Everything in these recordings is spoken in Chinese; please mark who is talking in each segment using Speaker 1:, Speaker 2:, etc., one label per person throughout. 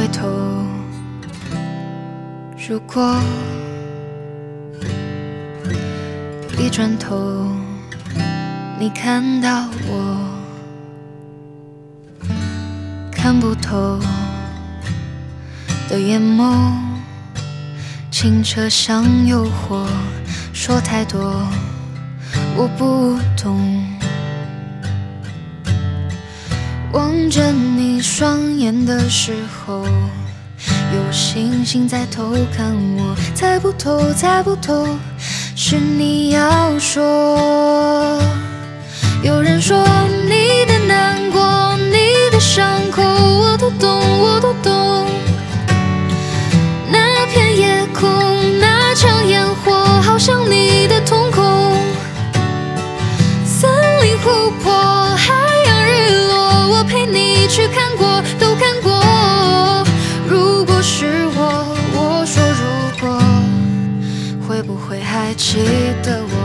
Speaker 1: 回头，如果一转头你看到我看不透的眼眸，清澈像诱惑，说太多我不懂。望着你双眼的时候，有星星在偷看我，猜不透，猜不透，是你要说。有人说你的难过，你的伤口，我都懂，我都懂。那片夜空，那场烟火，好像你的瞳孔。森林、湖泊、海洋、日落，我陪你去看过，都看过。如果是我，我说如果，会不会还记得我？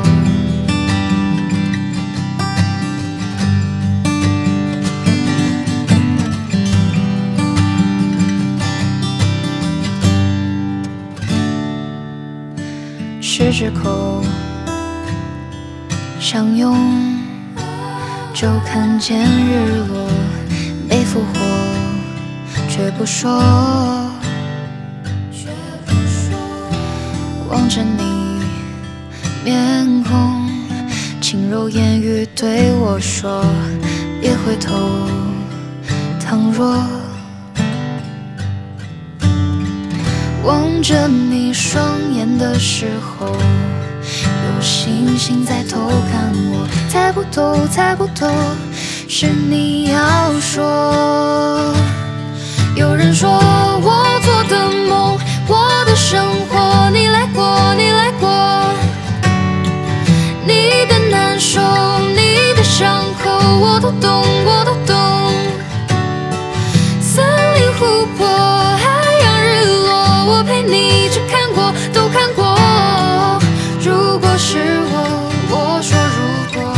Speaker 1: 十指口相拥，就看见日落，被俘获，却不说。望着你面孔，轻柔言语对我说，别回头，倘若望着你双眼的时候，有星星在偷看我，猜不透，猜不透，是你要说。有人说我做的梦，我的生活，你来过，你来过。你的难受，你的伤口，我都懂，我都懂。森林、湖泊、海洋、日落，我陪你去看过，都看过。如果是我，我说如果。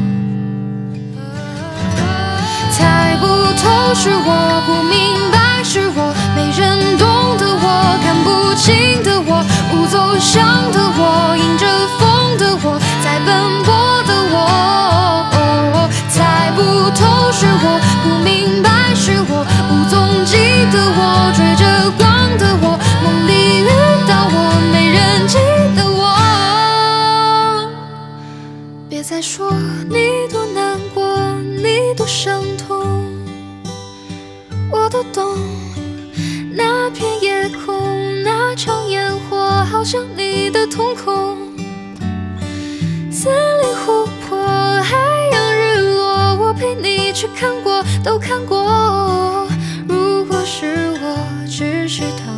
Speaker 1: 猜不透是我，不明白是我，没人懂得我，看不清的我，不走向的我，迎着风的我，在奔波的我。猜不透是我，不明白是我，无踪迹的我，追着光的我，梦里遇到我，没人记得我。别再说你多难过，你多伤痛，我都懂。那片夜空，那场烟火，好像你的瞳孔。森林、湖泊、海洋、日落，我陪你去看过，都看过。如果是我，只是他。